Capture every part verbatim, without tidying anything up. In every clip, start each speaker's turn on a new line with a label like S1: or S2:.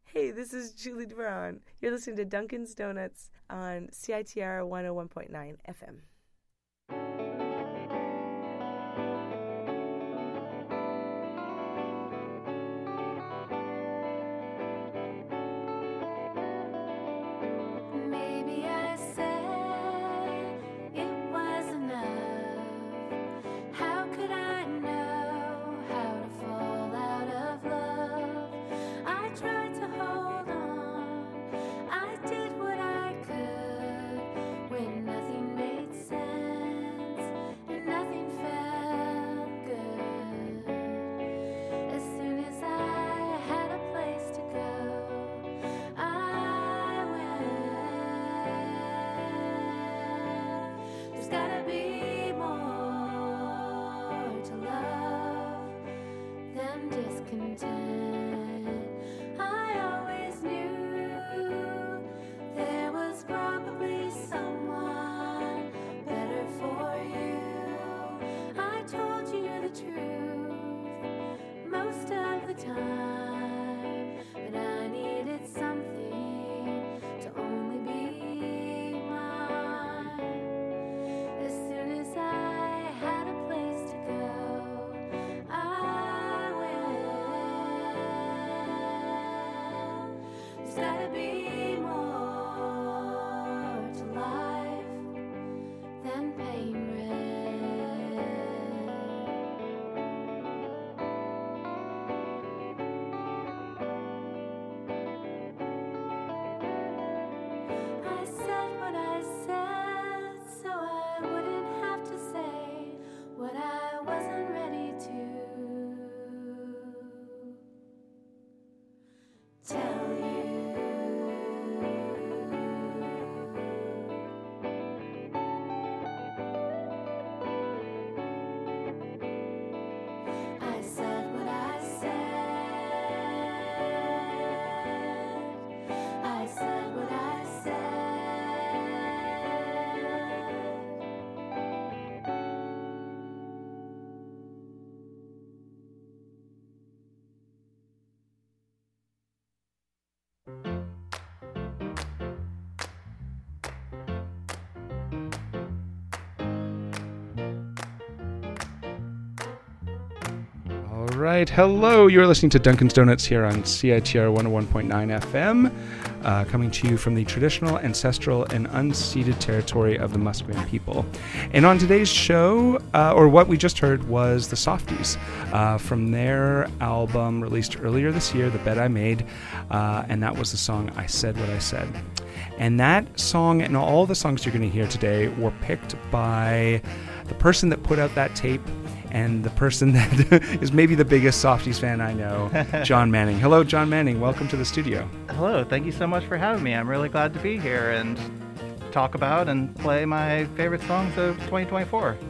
S1: Hey, this is Julie Brown. You're listening to Dunkin's Donuts on C I T R one oh one point nine F M.
S2: Maybe I said it was enough. How could I know how to fall out of love? I tried to hold on. I did what I could when nothing made sense and nothing felt good. As soon as I had a place to go, I went. There's gotta be more to love than discontent. I always knew there was probably someone better for you. I told you the truth most of the time, but I needed something to only be mine. As soon as I had a place to go, I went. There's gotta be more to life than pain red. I said what I said so I wouldn't have to say what I wasn't ready to tell you. I said what I said. I said what I said.
S3: All right. Hello. You're listening to Dunkin's Donuts here on C I T R one oh one point nine F M, uh, coming to you from the traditional, ancestral, and unceded territory of the Musqueam people. And on today's show, uh, or what we just heard, was the Softies uh, from their album released earlier this year, The Bed I Made, uh, and that was the song I Said What I Said. And that song and all the songs you're going to hear today were picked by the person that put out that tape and the person that is maybe the biggest Softies fan I know, John Manning. Hello, John Manning. Welcome to the studio.
S4: Hello, thank you so much for having me. I'm really glad to be here and talk about and play my favorite songs of twenty twenty-four.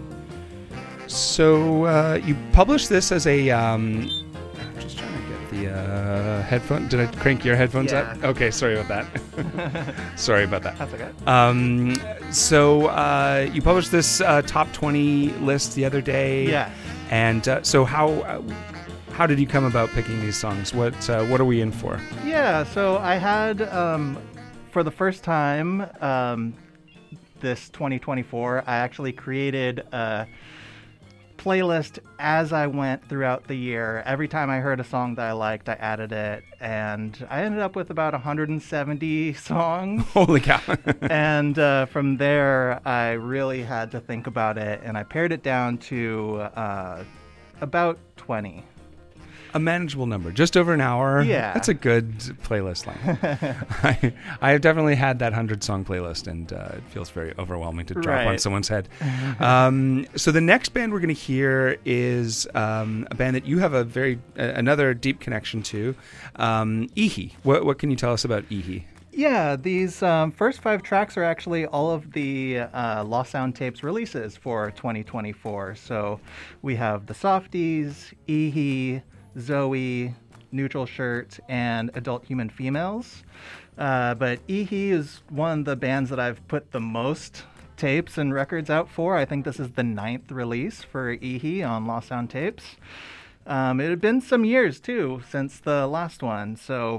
S3: So uh, you published this as a... Um, I'm just trying to get the uh, headphone. Did I crank your headphones
S4: Yeah.
S3: up? Okay, sorry about that. sorry about that.
S4: That's okay.
S3: Um, so uh, you published this uh, top twenty list the other day.
S4: Yeah.
S3: And uh, so how uh, how did you come about picking these songs? What uh, what are we in for?
S4: Yeah, so I had, um, for the first time um, this twenty twenty-four, I actually created a playlist as I went throughout the year. Every time I heard a song that I liked, I added it, and I ended up with about one hundred seventy songs.
S3: Holy cow.
S4: And uh, from there, I really had to think about it, and I pared it down to uh, about twenty.
S3: A manageable number, just over an hour.
S4: Yeah.
S3: That's a good playlist length. I, I have definitely had that hundred-song playlist, and uh, it feels very overwhelming to drop on
S4: Right.
S3: someone's head. um, so the next band we're going to hear is um, a band that you have a very uh, another deep connection to, um, Ihi. What, what can you tell us about Ihi?
S4: Yeah, these um, first five tracks are actually all of the uh, Lost Sound Tapes releases for twenty twenty-four. So we have the Softies, Ihi, Zoe, Neutral Shirt, and Adult Human Females. Uh, but Ihi is one of the bands that I've put the most tapes and records out for. I think this is the ninth release for Ihi on Lost Sound Tapes. Um, it had been some years, too, since the last one. So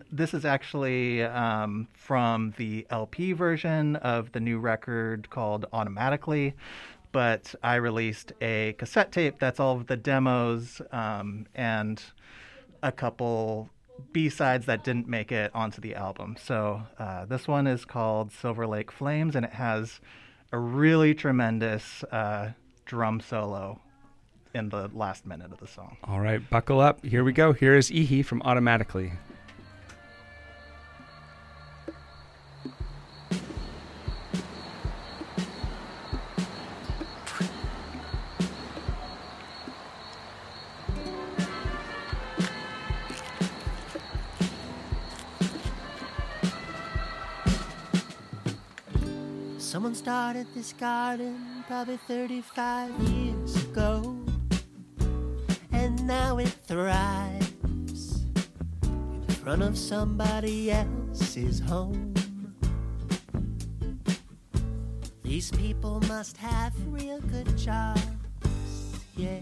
S4: this is actually um, from the L P version of the new record called Automatically, but I released a cassette tape that's all of the demos um, and a couple B-sides that didn't make it onto the album. So uh, this one is called Silver Lake Flames, and it has a really tremendous uh, drum solo in the last minute of the song.
S3: All right, buckle up. Here we go. Here is Ihi from Automatically.
S5: Someone started this garden probably thirty-five years ago, and now it thrives in front of somebody else's home. These people must have real good jobs, yeah.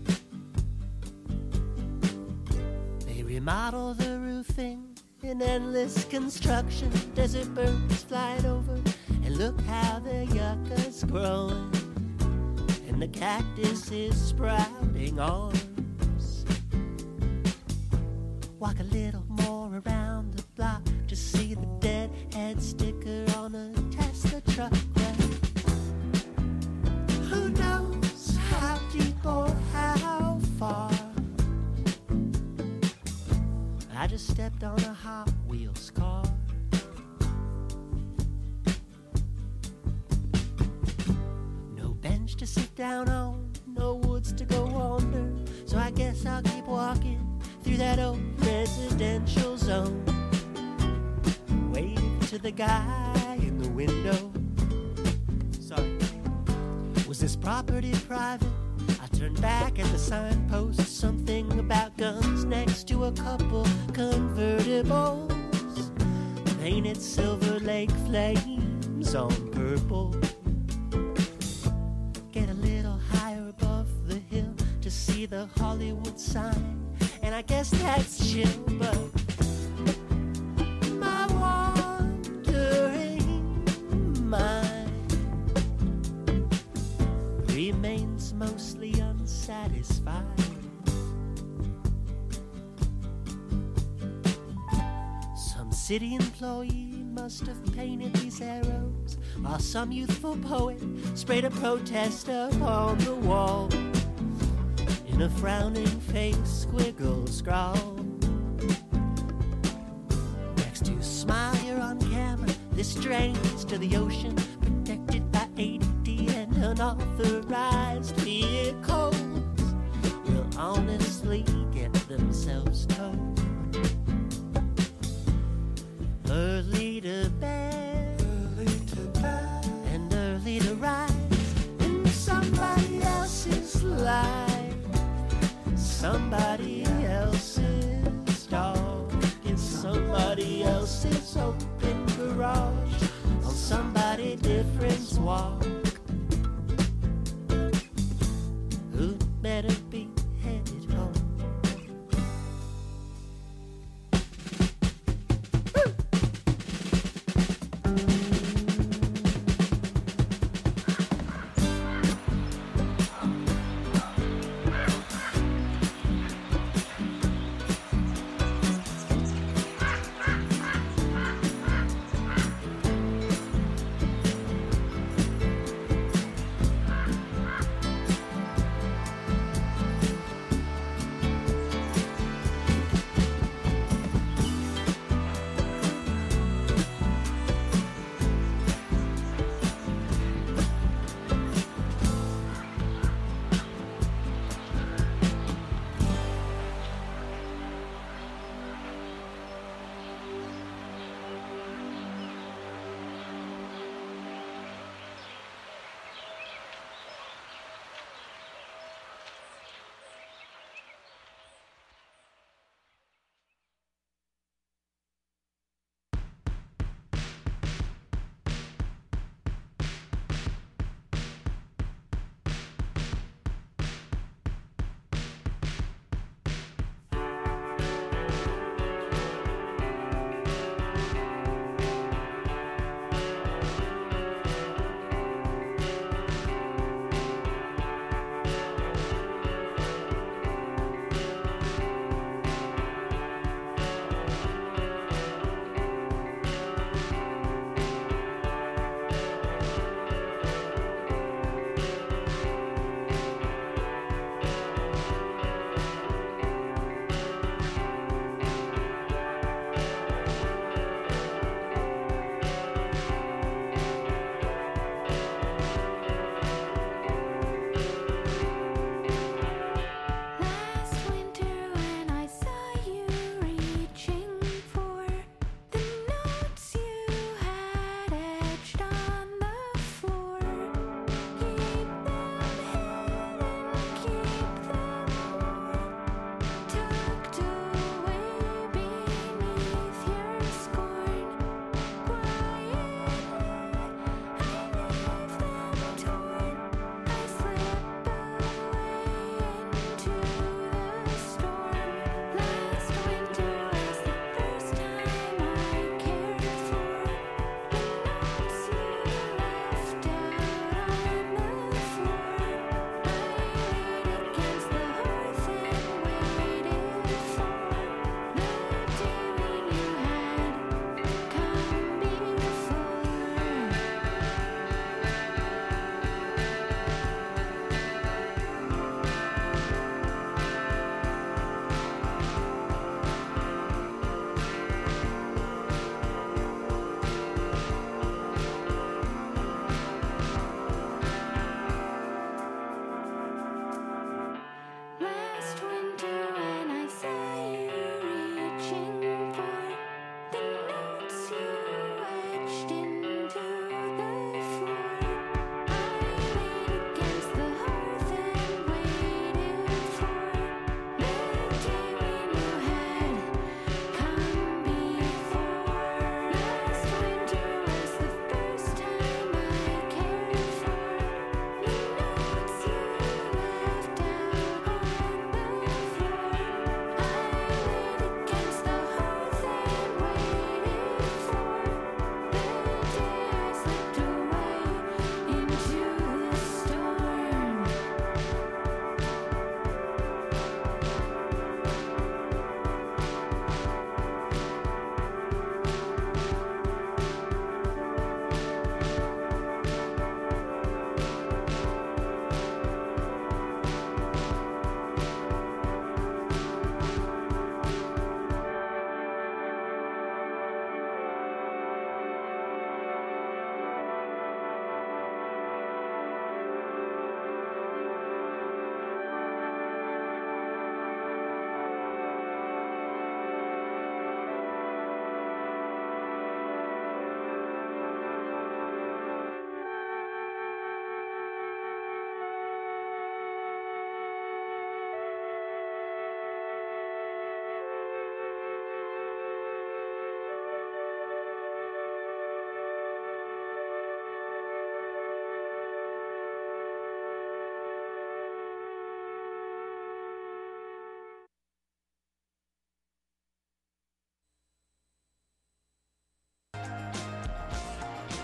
S5: They remodel the roofing in endless construction. Desert birds flying over, and look how the yucca's growing, and the cactus is sprouting arms. Walk a little more around the block to see the deadhead sticker on a Tesla truck. Well, who knows how deep or how far? I just stepped on a Hot Wheels car. To sit down on, no woods to go under, so I guess I'll keep walking through that old residential zone, waving to the guy in the window. Sorry, was this property private? I turned back at the signpost, something about guns next to a couple convertibles, painted Silver Lake Flames on purple. See the Hollywood sign, and I guess that's chill, but my wandering mind remains mostly unsatisfied. Some city employee must have painted these arrows, while some youthful poet sprayed a protest upon the wall. In a frowning face, squiggle scrawl. Next to smile, you're on camera. This drains to the ocean, protected by A D D and unauthorized vehicles. Will honestly get themselves towed. Early to bed, early to bed, and early to rise in somebody else's life. Somebody else's dog in somebody else's open garage on somebody different's walk. Who'd better be headed home?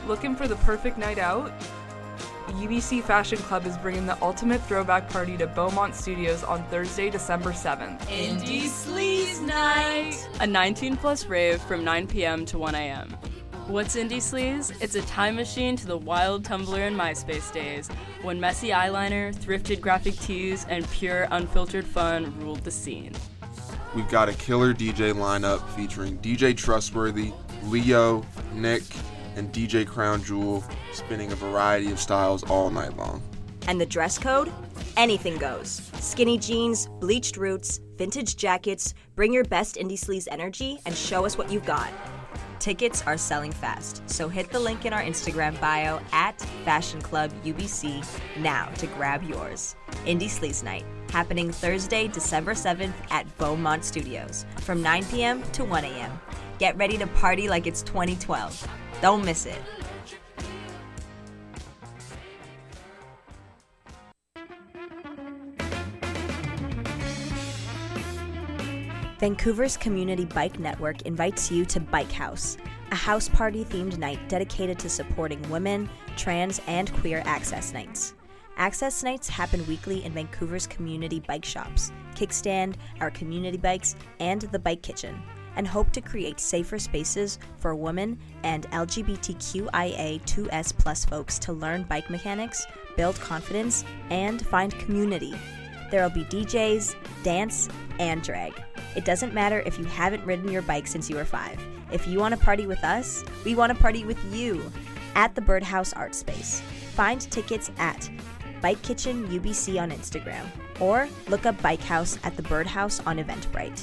S6: Looking for the perfect night out? U B C Fashion Club is bringing the ultimate throwback party to Beaumont Studios on Thursday, December seventh.
S7: Indie Sleaze Night! A nineteen plus rave from nine p.m. to one a.m. What's Indie Sleaze? It's a time machine to the wild Tumblr and MySpace days, when messy eyeliner, thrifted graphic tees, and pure unfiltered fun ruled the scene.
S8: We've got a killer D J lineup featuring D J Trustworthy, Leo, Nick, and D J Crown Jewel, spinning a variety of styles all night long.
S9: And the dress code? Anything goes. Skinny jeans, bleached roots, vintage jackets. Bring your best Indie Sleaze energy and show us what you've got. Tickets are selling fast, so hit the link in our Instagram bio at Fashion Club U B C now to grab yours. Indie Sleaze Night, happening Thursday, December seventh at Beaumont Studios from nine p.m. to one a.m. Get ready to party like it's twenty twelve. Don't miss it. Vancouver's Community Bike Network invites you to Bike House, a house party themed night dedicated to supporting women, trans, and queer access nights. Access nights happen weekly in Vancouver's community bike shops, Kickstand, our community bikes, and the Bike Kitchen, and hope to create safer spaces for women and L G B T Q I A two S plus folks to learn bike mechanics, build confidence, and find community. There will be D Js, dance, and drag. It doesn't matter if you haven't ridden your bike since you were five. If you want to party with us, we want to party with you at the Birdhouse Art Space. Find tickets at Bike Kitchen U B C on Instagram, or look up Bike House at the Birdhouse on Eventbrite.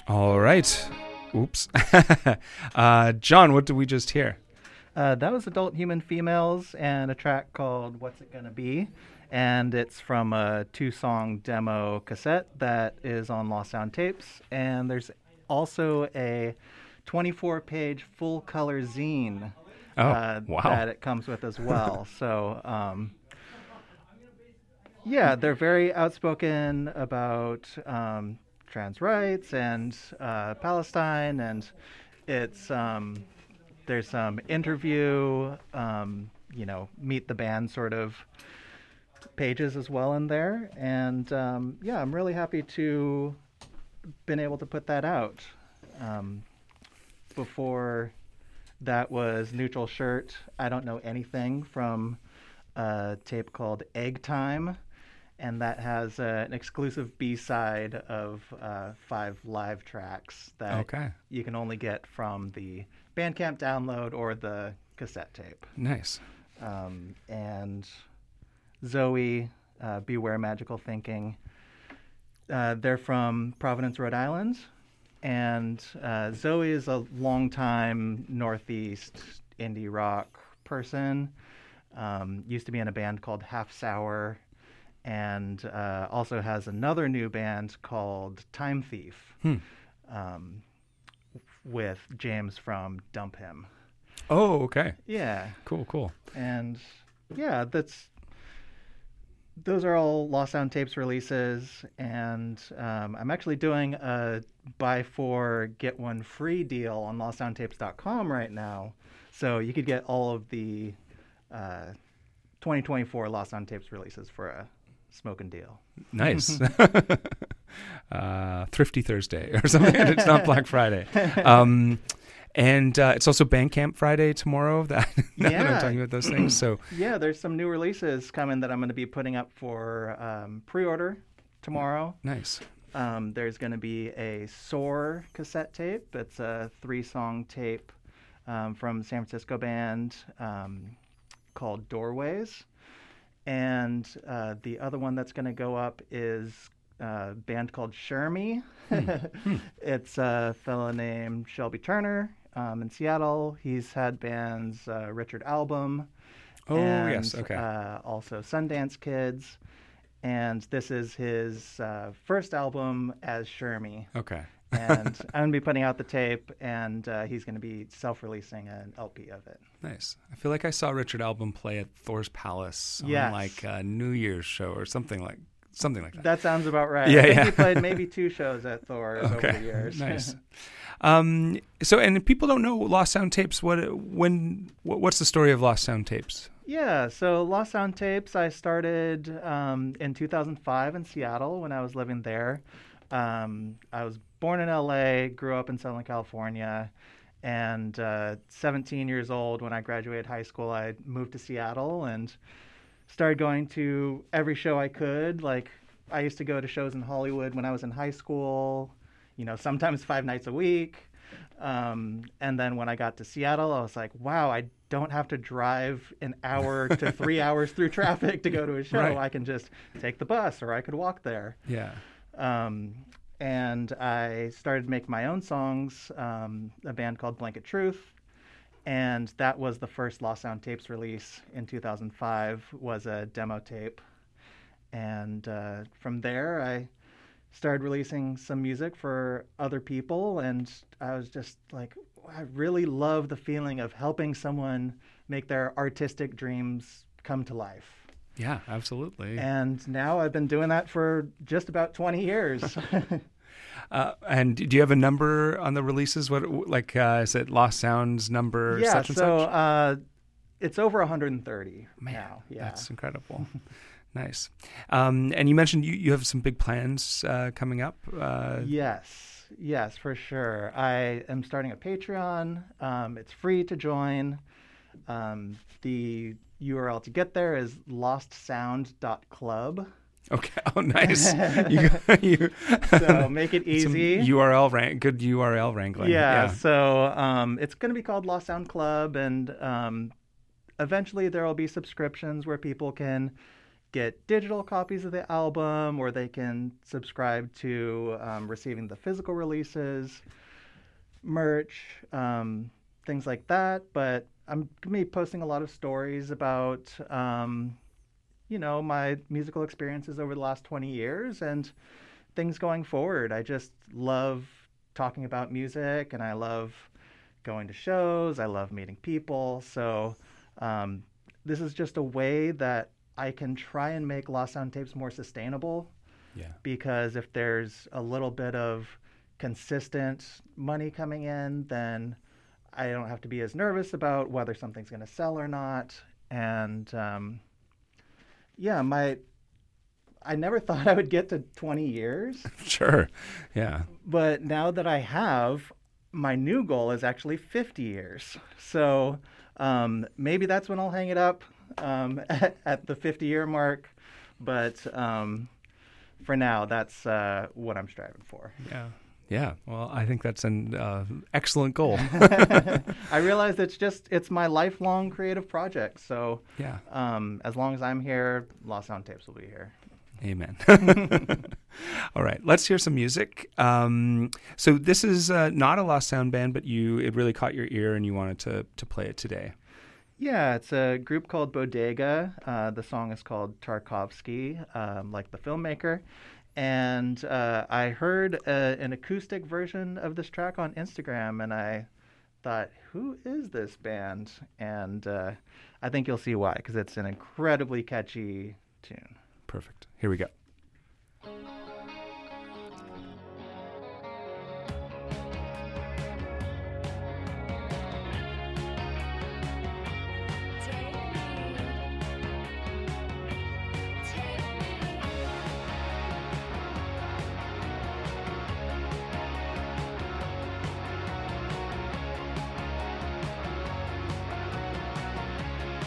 S3: All right. Oops. uh, John, what did we just hear?
S4: Uh, that was Adult Human Females and a track called What's It Gonna Be? And it's from a two-song demo cassette that is on Lost Sound Tapes. And there's also a twenty-four page full-color zine
S3: oh,
S4: uh,
S3: wow.
S4: that it comes with as well. so, um, yeah, they're very outspoken about um, trans rights and uh, Palestine, and it's um, there's some interview, um, you know, meet the band sort of pages as well in there, and um, yeah, I'm really happy to been able to put that out. Um, before that was Neutral Shirt, I Don't Know Anything, from a tape called Egg Time, and that has uh, an exclusive B-side of uh, five live tracks that
S3: Okay.
S4: you can only get from the Bandcamp download or the cassette tape.
S3: Nice.
S4: Um, and Zoe, uh, Beware Magical Thinking. Uh, they're from Providence, Rhode Island. And uh, Zoe is a longtime Northeast indie rock person. Um, used to be in a band called Half Sour. And uh, also has another new band called Time Thief
S3: Hmm.
S4: um, with James from Dump Him.
S3: Oh, okay.
S4: Yeah.
S3: Cool, cool.
S4: And yeah, that's those are all Lost Sound Tapes releases, and um, I'm actually doing a buy four get one free deal on lost sound tapes dot com right now, so you could get all of the uh, twenty twenty-four Lost Sound Tapes releases for a smoking deal.
S3: Nice. uh, Thrifty Thursday or something. It's not Black Friday. Um, And uh, it's also Bandcamp Friday tomorrow. That, now
S4: Yeah.
S3: that I'm talking about those things. So
S4: Yeah, there's some new releases coming that I'm going to be putting up for um, pre-order tomorrow.
S3: nice.
S4: Um, there's going to be a Soar cassette tape. It's a three-song tape um, from the San Francisco band um, called Doorways. And uh, the other one that's going to go up is a band called Shermie. It's a fellow named Shelby Turner um, in Seattle. He's had bands uh, Richard Album.
S3: Oh,
S4: and,
S3: yes, okay.
S4: Uh, also Sundance Kids. And this is his uh, first album as Shermie.
S3: Okay.
S4: And I'm going to be putting out the tape, and uh, he's going to be self-releasing an L P of it.
S3: Nice. I feel like I saw Richard Album play at Thor's Palace on
S4: Yes.
S3: like a New Year's show or something like something like that.
S4: That sounds about right.
S3: Yeah,
S4: I think
S3: yeah.
S4: he played maybe two shows at Thor's over the years.
S3: Nice. Um, so, and if people don't know Lost Sound Tapes, what when what, what's the story of Lost Sound Tapes?
S4: Yeah, so Lost Sound Tapes, I started um, in two thousand five in Seattle when I was living there. Um, I was born in L A, grew up in Southern California, and uh, seventeen years old when I graduated high school, I moved to Seattle and started going to every show I could. Like, I used to go to shows in Hollywood when I was in high school, you know, sometimes five nights a week. Um, and then when I got to Seattle, I was like, wow, I don't have to drive an hour to three hours through traffic to go to a show.
S3: Right.
S4: I can just take the bus, or I could walk there.
S3: Yeah.
S4: Um, and I started to make my own songs, um, a band called Blanket Truth. And that was the first Lost Sound Tapes release in two thousand five, was a demo tape. And uh, from there, I started releasing some music for other people, and I was just like, I really love the feeling of helping someone make their artistic dreams come to life.
S3: Yeah, absolutely.
S4: And now I've been doing that for just about twenty years.
S3: Uh, and do you have a number on the releases? What, like, uh, is it Lost Sounds number
S4: yeah,
S3: such and
S4: so
S3: such?
S4: uh, it's over one hundred thirty
S3: Man,
S4: now. Yeah.
S3: that's incredible. Nice. Um, and you mentioned you, you have some big plans uh, coming up. Uh,
S4: Yes, yes, for sure. I am starting a Patreon. Um, it's free to join. Um, the U R L to get there is lost sound dot club.
S3: Okay. Oh, nice. you, you,
S4: So make it easy.
S3: Some U R L rank, good U R L wrangling.
S4: Yeah,
S3: Yeah.
S4: so um, it's going to be called Lost Sound Club, and um, eventually there will be subscriptions where people can get digital copies of the album, or they can subscribe to um, receiving the physical releases, merch, um, things like that. But I'm going to be posting a lot of stories about, um, you know, my musical experiences over the last twenty years and things going forward. I just love talking about music, and I love going to shows. I love meeting people. So um, this is just a way that I can try and make Lost Sound Tapes more sustainable.
S3: Yeah.
S4: Because if there's a little bit of consistent money coming in, then I don't have to be as nervous about whether something's going to sell or not. And um, yeah, my I never thought I would get to twenty years.
S3: Sure. Yeah.
S4: But now that I have, my new goal is actually fifty years. So um, maybe that's when I'll hang it up um, at, at the fifty-year mark. But um, for now, that's uh, what I'm striving for.
S3: Yeah. Yeah. Well, I think that's an uh, excellent goal.
S4: I realize it's just, it's my lifelong creative project. So
S3: yeah.
S4: um, as long as I'm here, Lost Sound Tapes will be here.
S3: Amen. All right, let's hear some music. Um, so this is uh, not a Lost Sound band, but you it really caught your ear and you wanted to to play it today.
S4: Yeah, it's a group called Bodega. Uh, the song is called Tarkovsky, um, like the filmmaker. And uh, I heard a, an acoustic version of this track on Instagram, and I thought, who is this band? And uh, I think you'll see why, because it's an incredibly catchy tune.
S3: Perfect. Here we go.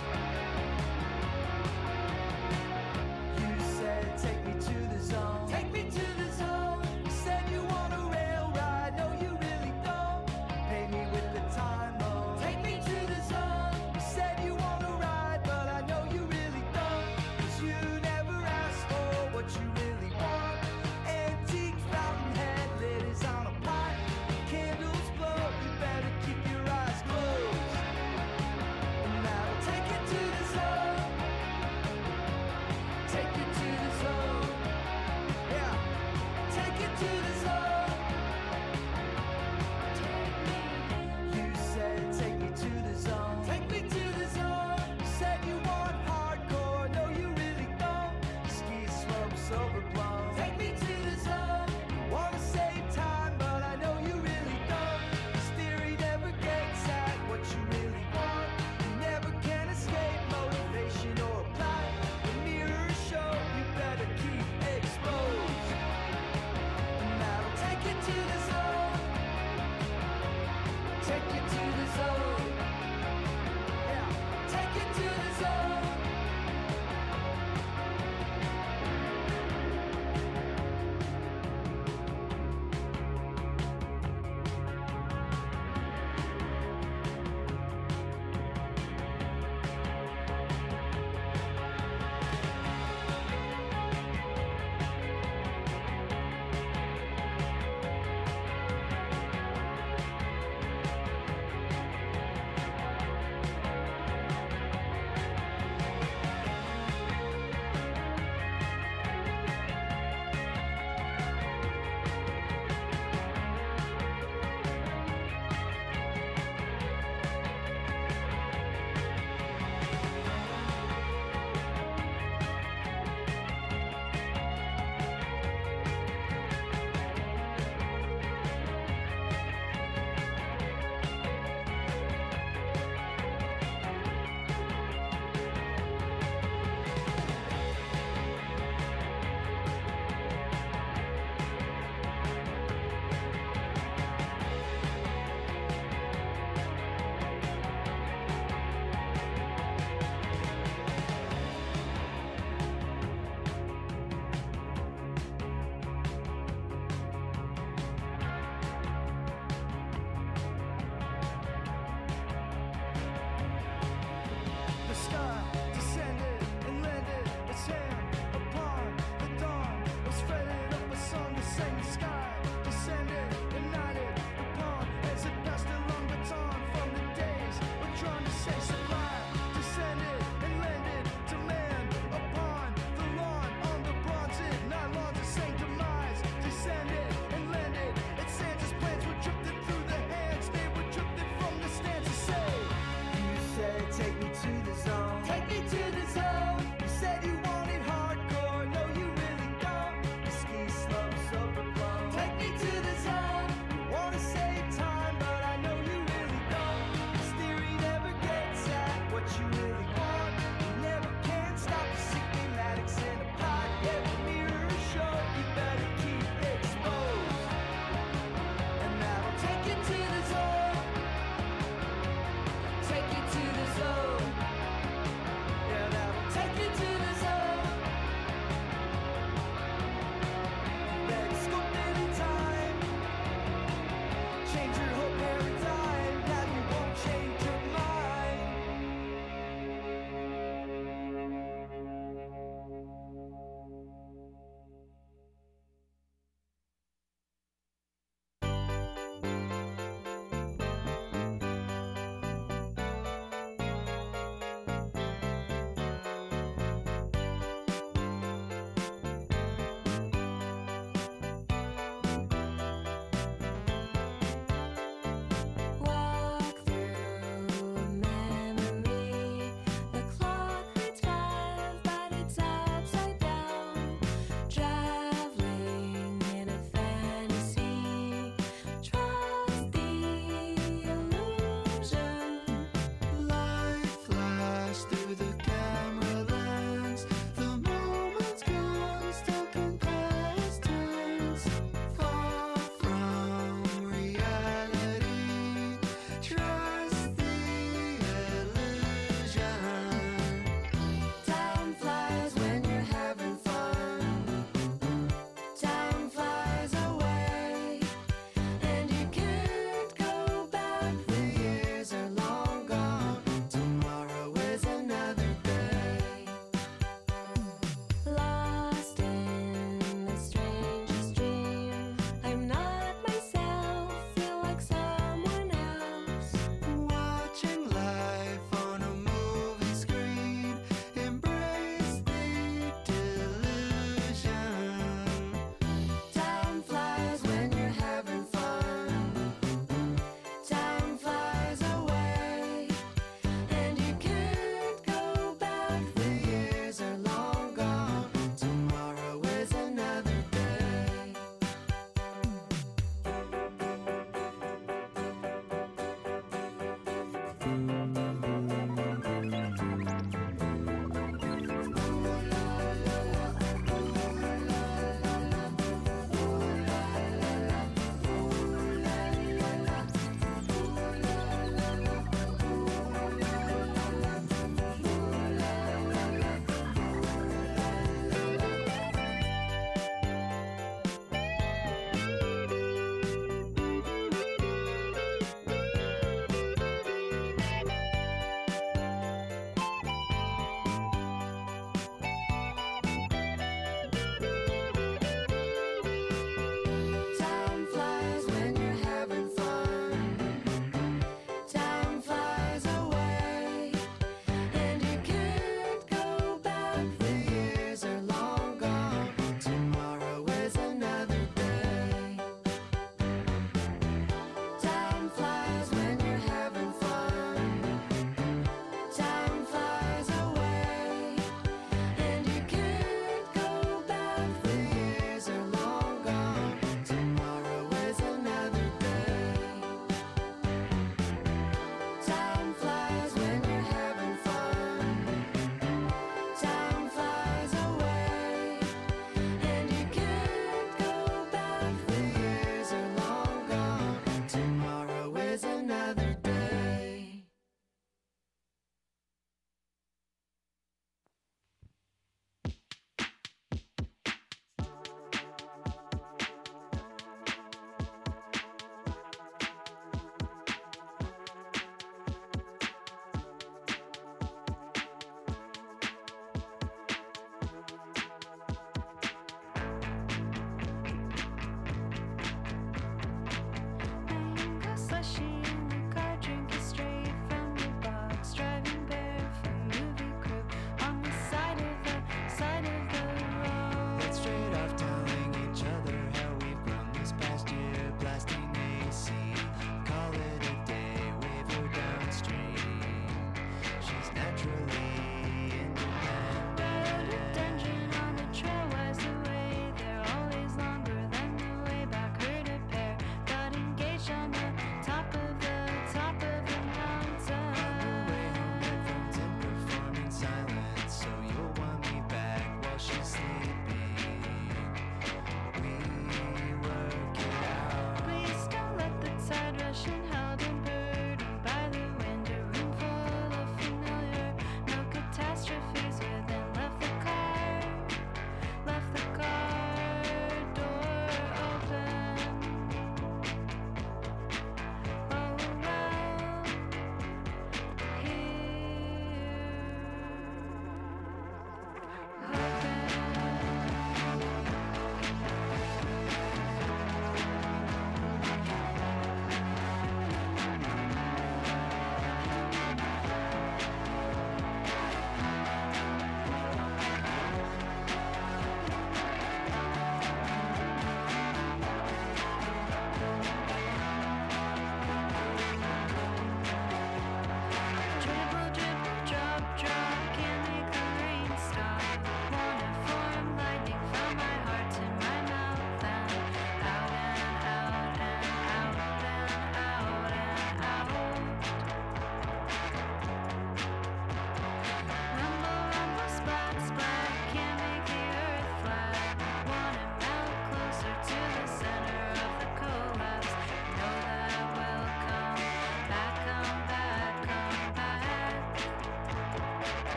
S5: Take me to the zone. Take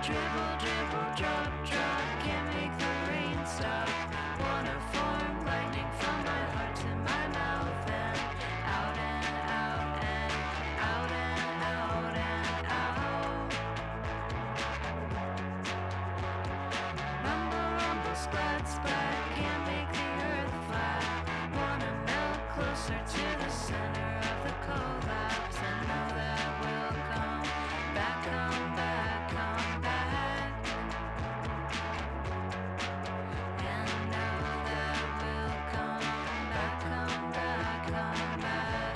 S2: Dribble, dribble, drop, drop, can't make the rain stop. Wanna form lightning from my heart to my mouth and out and out and out and out and out. Rumble, rumble, splat, splat, can't make the earth flat. Wanna melt closer to the center of the collapse and know that we'll come back, come back, come back. And know that we'll come back, come back, come back.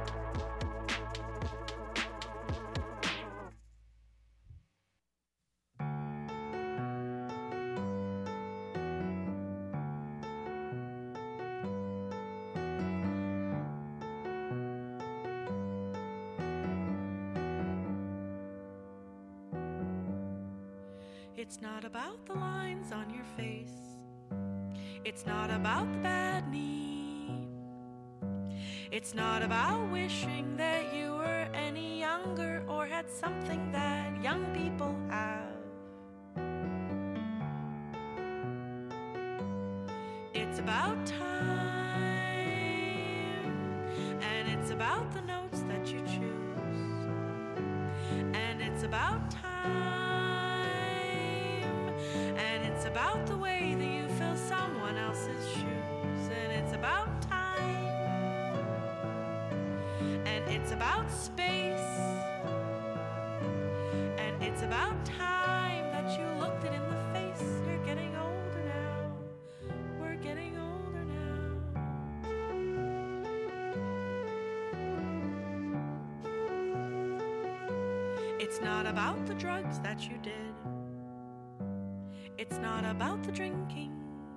S10: It's not about the lines on your face. It's not about the bad knee. It's not about wishing that you were any younger or had something that young people have. It's about time, and it's about the notes that you choose, and it's about time. And it's about the way that you fill someone else's shoes. And it's about time. And it's about space. And it's about time that you looked it in the face. You're getting older now. We're getting older now. It's not about the drugs that you did. It's not about the drinking.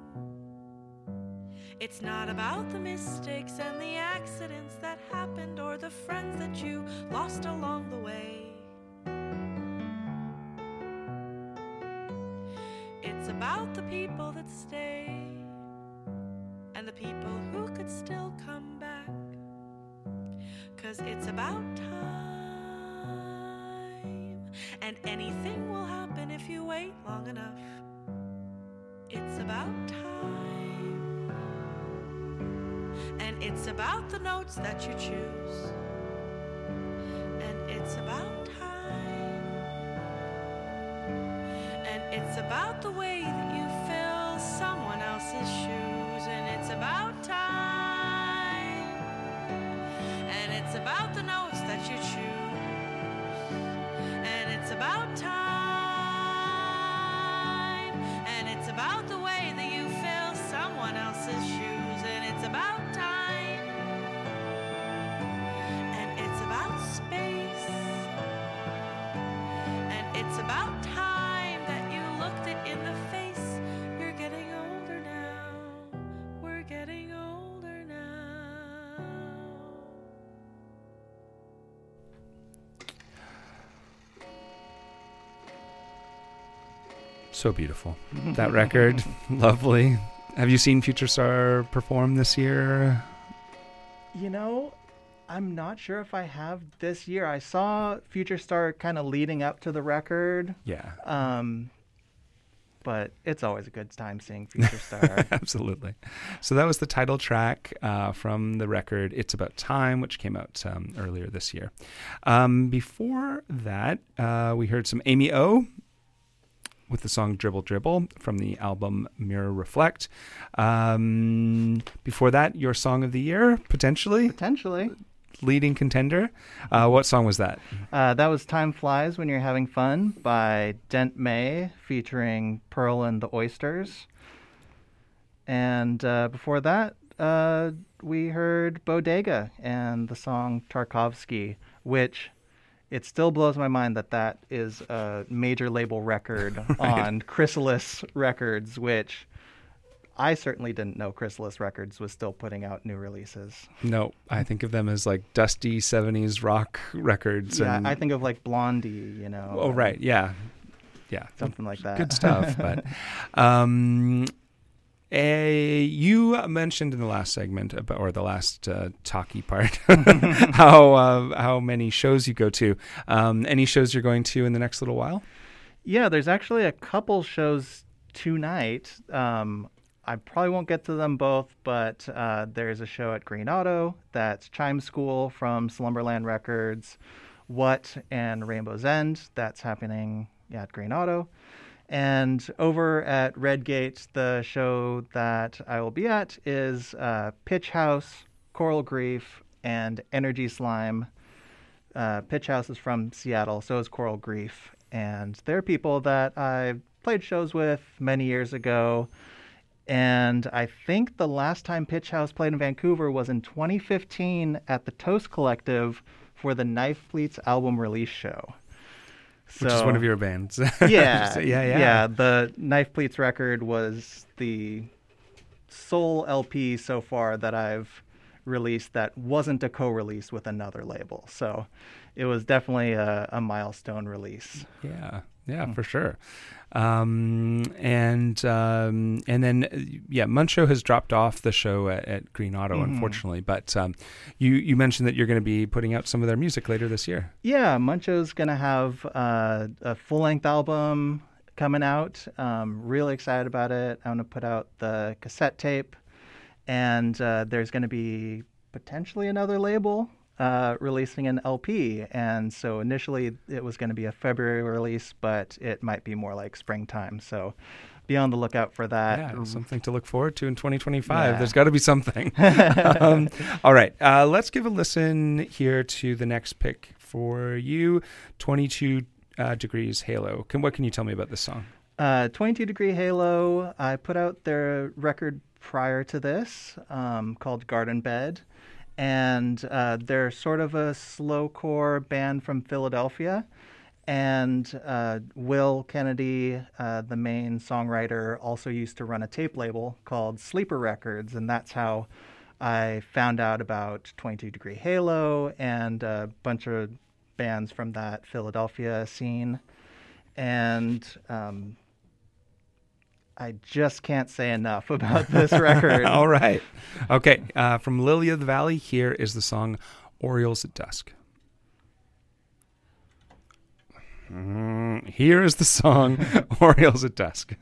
S10: It's not about the mistakes and the accidents that happened or the friends that you lost along the way. It's about the people that stay and the people who could still come back. 'Cause it's about time, and anything will happen if you wait long enough. It's about time, and it's about the notes that you choose, and it's about time, and it's about the way that you fill someone else's shoes, and it's about time, and it's about the notes that you choose, and it's about time. It's about the way that you fill someone else's shoes, and it's about time, and it's about space, and it's about time that you looked it in the face. You're getting older now. We're getting older now.
S3: So beautiful. That record, lovely. Have you seen Future Star perform this year?
S4: You know, I'm not sure if I have this year. I saw Future Star kind of leading up to the record.
S3: Yeah.
S4: Um, but it's always a good time seeing Future Star.
S3: Absolutely. So that was the title track uh, from the record It's About Time, which came out um, earlier this year. Um, before that, uh, we heard some Amy O with the song Dribble Dribble from the album Mirror Reflect. Um, before that, your song of the year, potentially?
S4: Potentially.
S3: Leading contender. Uh, what song was that?
S4: Uh, that was Time Flies When You're Having Fun by Dent May featuring Pearl and the Oysters. And uh, before that, uh, we heard Bodega and the song Tarkovsky, which... It still blows my mind that that is a major label record right. on Chrysalis Records, which I certainly didn't know Chrysalis Records was still putting out new releases.
S3: No, I think of them as like dusty seventies rock records.
S4: Yeah,
S3: and...
S4: I think of like Blondie, you know.
S3: Oh, right. Yeah. Yeah.
S4: Something like that.
S3: Good stuff. But um, a, you mentioned in the last segment, about, or the last uh, talky part, how uh, how many shows you go to. Um, any shows you're going to in the next little while?
S4: Yeah, there's actually a couple shows tonight. Um, I probably won't get to them both, but uh, there's a show at Green Auto that's Chime School from Slumberland Records, What and Rainbow's End. That's happening yeah, at Green Auto. And over at Redgate, the show that I will be at is uh, Pitch House, Coral Grief, and Energy Slime. Uh, Pitch House is from Seattle, so is Coral Grief. And they're people that I played shows with many years ago. And I think the last time Pitch House played in Vancouver was in twenty fifteen at the Toast Collective for the Knife Fleets album release show.
S3: Which
S4: so,
S3: is one of your bands.
S4: yeah,
S3: yeah, yeah.
S4: Yeah, the Knife Pleats record was the sole L P so far that I've released that wasn't a co-release with another label. So it was definitely a, a milestone release.
S3: Yeah, yeah, mm. for sure. Um, and um, and then, yeah, Muncho has dropped off the show at, at Green Auto, mm-hmm. unfortunately. But um, you, you mentioned that you're going to be putting out some of their music later this year.
S4: Yeah, Muncho's going to have uh, a full-length album coming out. Um, really excited about it. I'm going to put out the cassette tape. And uh, there's going to be potentially another label uh, releasing an L P. And so initially it was going to be a February release, but it might be more like springtime. So be on the lookout for that.
S3: Yeah, something to look forward to in twenty twenty-five.
S4: Yeah.
S3: There's got to be something. um, all right. Uh, let's give a listen here to the next pick for you, twenty-two uh, Degrees Halo. Can, what can you tell me about this song?
S4: Uh, twenty-two Degree Halo, I put out their record prior to this um, called Garden Bed. And uh, they're sort of a slowcore band from Philadelphia. And uh, Will Kennedy, uh, the main songwriter, also used to run a tape label called Sleeper Records. And that's how I found out about twenty-two Degree Halo and a bunch of bands from that Philadelphia scene. And um, I just can't say enough about this record.
S3: All right. Okay. Uh, from Lily of the Valley, here is the song Orioles at Dusk. Mm, here is the song Orioles at Dusk.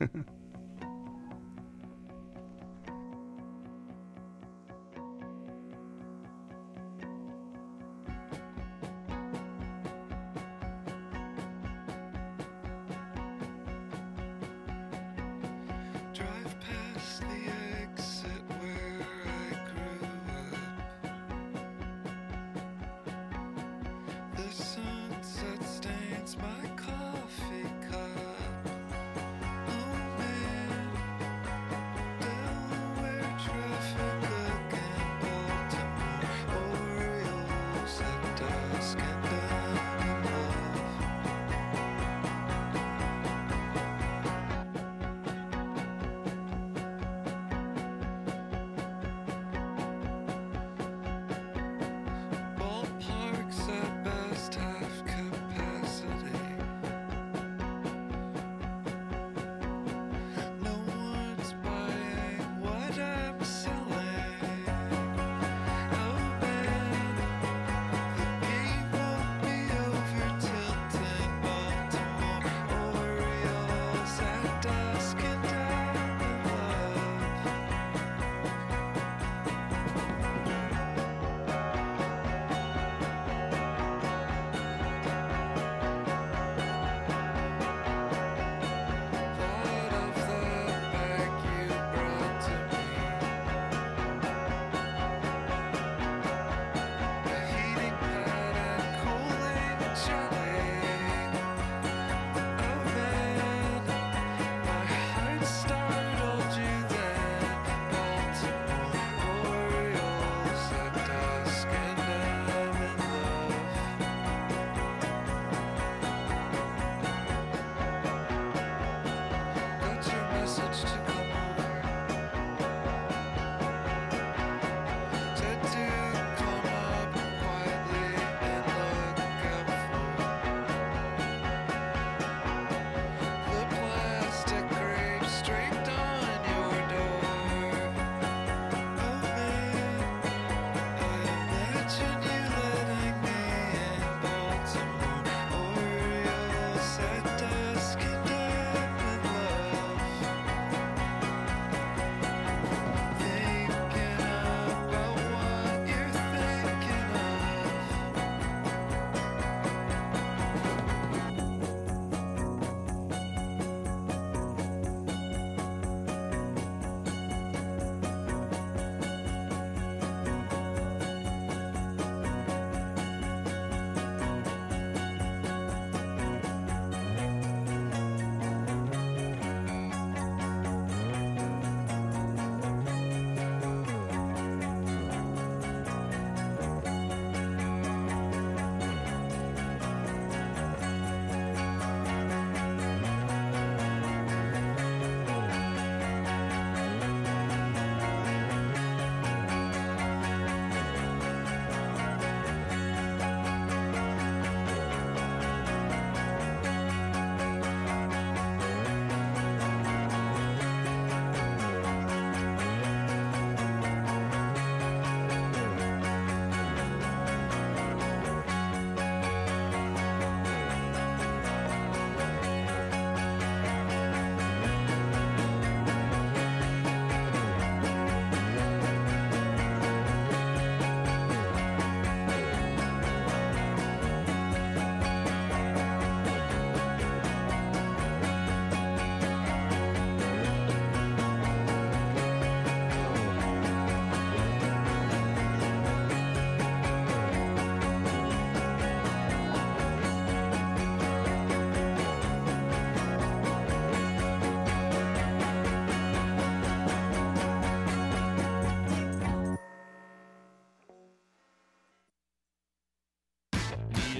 S11: Dusk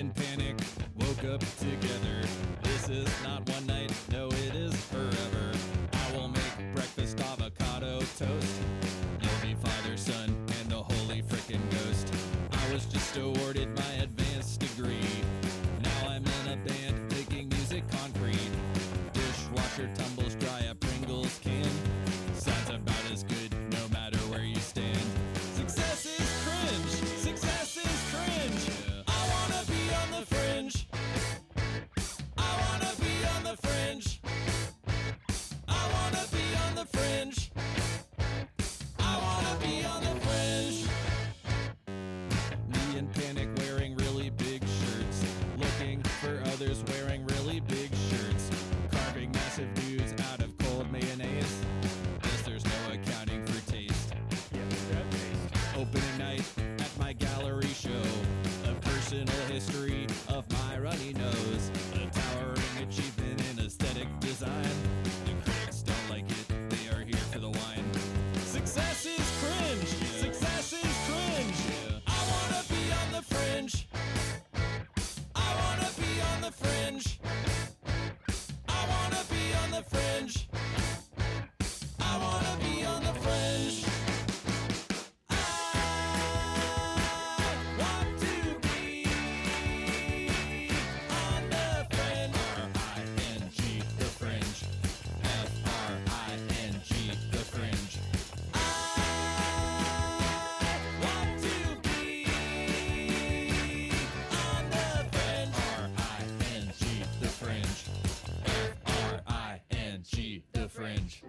S11: in panic, woke up together. This is not one night, no, it is forever. I will make breakfast avocado toast. You'll be Father, Son, and the Holy Frickin' Ghost. I was just awarded my advanced degree. Now I'm in a band making music concrete. Dishwasher tumbles dry a Pringles can. Sounds about as good no matter where you stand. Success is cringe. Success is cringe. I wanna be on the fringe. I wanna be on the fringe. I wanna be on the fringe. I wanna be on the fringe. Me in panic wearing really big shirts. Looking for others wearing really big shirts. Carving massive dudes out of cold mayonnaise. Guess there's no accounting for taste. Opening night at my gallery show. A personal history of my runny nose. A towering achievement in aesthetic design. The critics don't like it, they are here for the wine. Success is cringe! Success is cringe! I wanna be on the fringe. I wanna be on the fringe. I wanna be on the fringe. I wanna be on the fringe. Want to be on the fringe. R I N G, the fringe. F R I N G, the fringe. I want to be on the fringe. R I N G, the fringe. F R I N G, the fringe.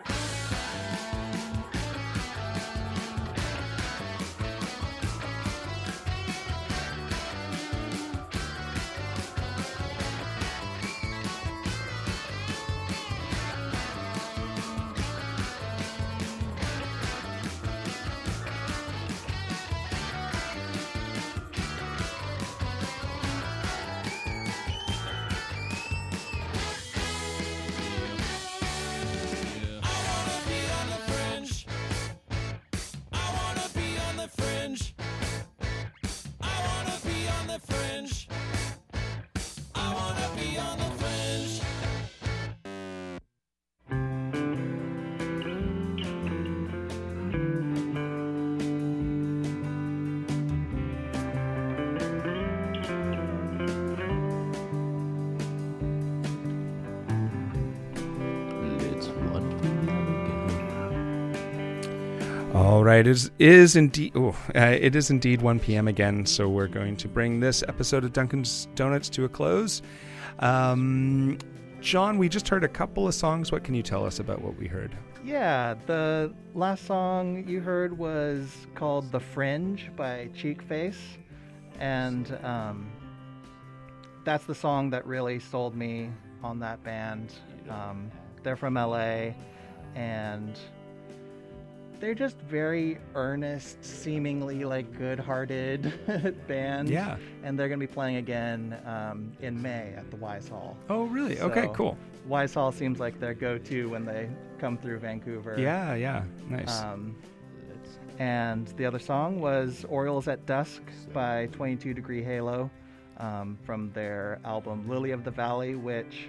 S3: All right, it is, is indeed. Oh, uh, it is indeed one p.m. again. So we're going to bring this episode of Dunkin's Donuts to a close. Um, John, we just heard a couple of songs. What can you tell us about what we heard?
S4: Yeah, the last song you heard was called "The Fringe" by Cheek Face, and um, that's the song that really sold me on that band. Um, they're from L A, and they're just very earnest, seemingly like good-hearted band.
S3: Yeah.
S4: And they're going to be playing again um, in May at the Wise Hall.
S3: Oh, really?
S4: So
S3: Okay, cool.
S4: Wise Hall seems like their go-to when they come through Vancouver.
S3: Yeah, yeah. Nice.
S4: Um, and the other song was Orioles at Dusk by twenty-two Degree Halo um, from their album Lily of the Valley, which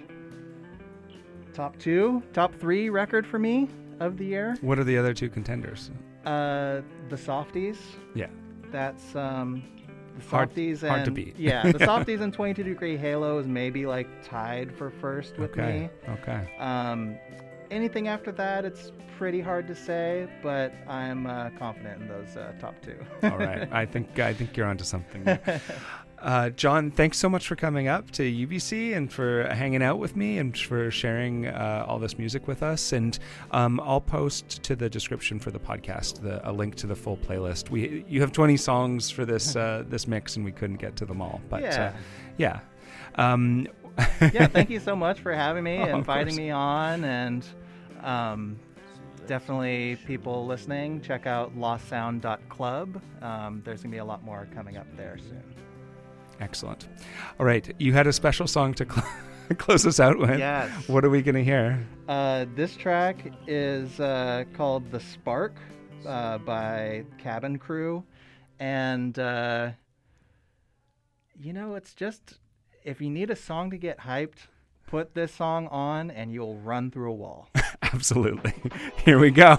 S4: top two, top three record for me of the year.
S3: What are the other two contenders?
S4: Uh, the Softies.
S3: Yeah.
S4: That's um, the
S3: Hard-
S4: Softies and
S3: hard to beat.
S4: yeah, the Softies and twenty-two Degree Halo is maybe like tied for first with
S3: Okay.
S4: me.
S3: Okay.
S4: Um, anything after that, it's pretty hard to say, but I'm uh, confident in those uh, top two.
S3: All right. I think I think you're onto something. Uh, John, thanks so much for coming up to U B C and for hanging out with me and for sharing uh, all this music with us. And um, I'll post to the description for the podcast the, a link to the full playlist. We you have twenty songs for this uh, this mix, and we couldn't get to them all. But
S4: Yeah.
S3: uh, yeah. Um,
S4: yeah, thank you so much for having me,
S3: Oh, of
S4: inviting
S3: course.
S4: me on, and um, definitely people listening, check out lost sound dot club. Um, there's going to be a lot more coming up there soon.
S3: Excellent. All right. You had a special song to cl- close us out with.
S4: Yes.
S3: What are we going to hear?
S4: Uh, this track is uh, called The Spark uh, by Cabin Crew. And uh, You know, it's just, if you need a song to get hyped, put this song on and you'll run through a wall.
S3: Absolutely. Here we go.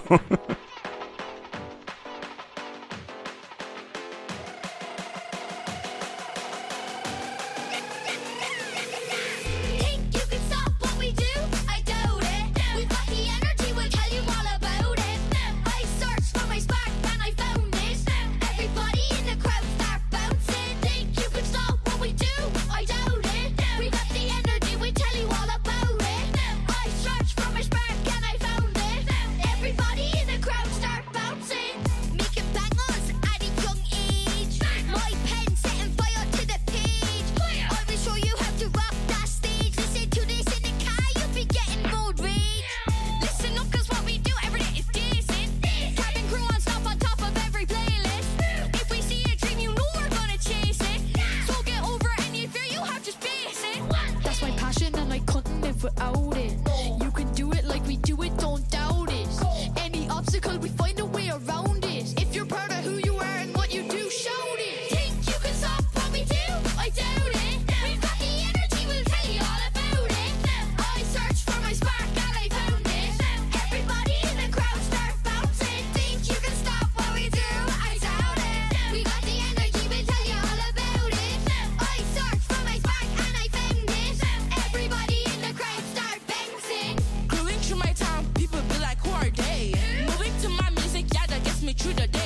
S10: Through the day.